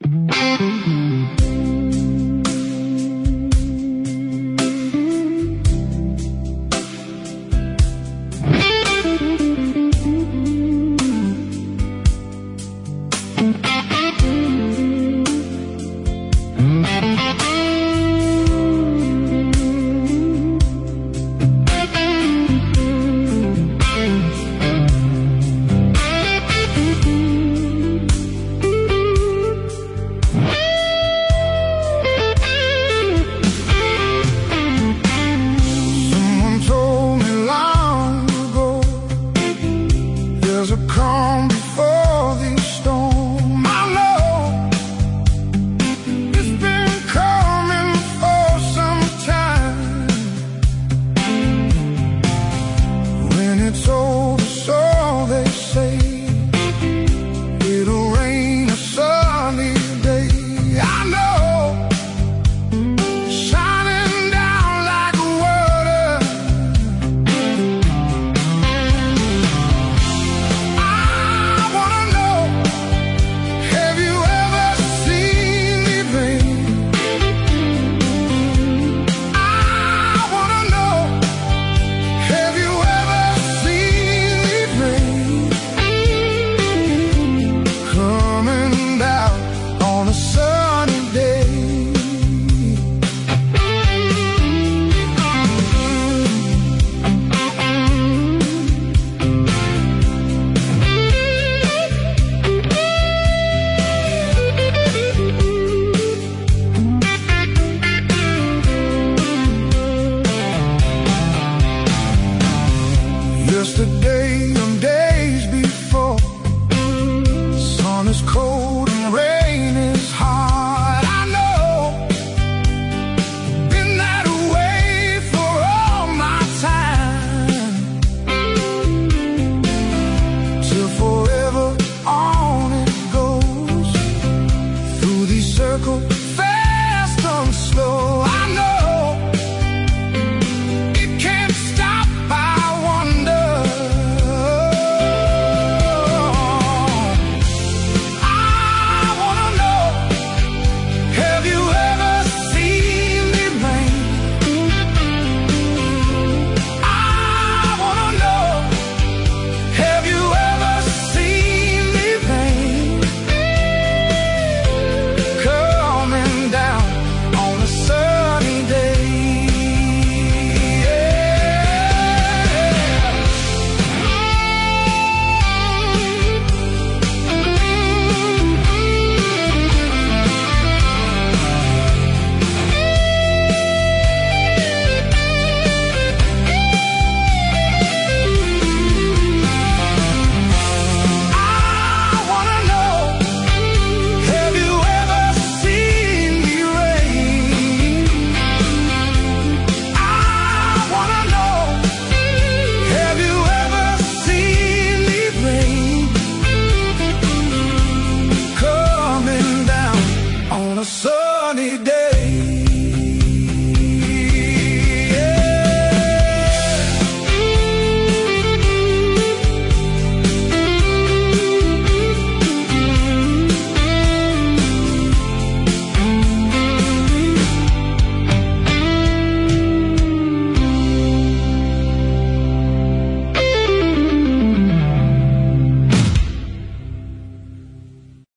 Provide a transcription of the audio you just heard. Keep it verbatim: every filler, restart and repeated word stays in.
There's a calm before the storm. I know it's been coming for some time. When it's over, so they say, it'll rain a sunny day. I know, shining down like water. I wanna know, have you ever seen me rain? I wanna know, have you ever seen me rain? Coming down on a sunny day. Yesterday and days before, the sun is cold and rain is hard. I know, been that way for all my time, till forever on it goes, through these circles, fast and slow. I know it can't stop, I wonder. I wanna know, have you ever seen me rain? I wanna know, have you ever seen me rain? Coming down on a sunny day. I wanna know, have you ever seen me rain? I wanna know, have you ever seen me rain? Coming down on a sunny day.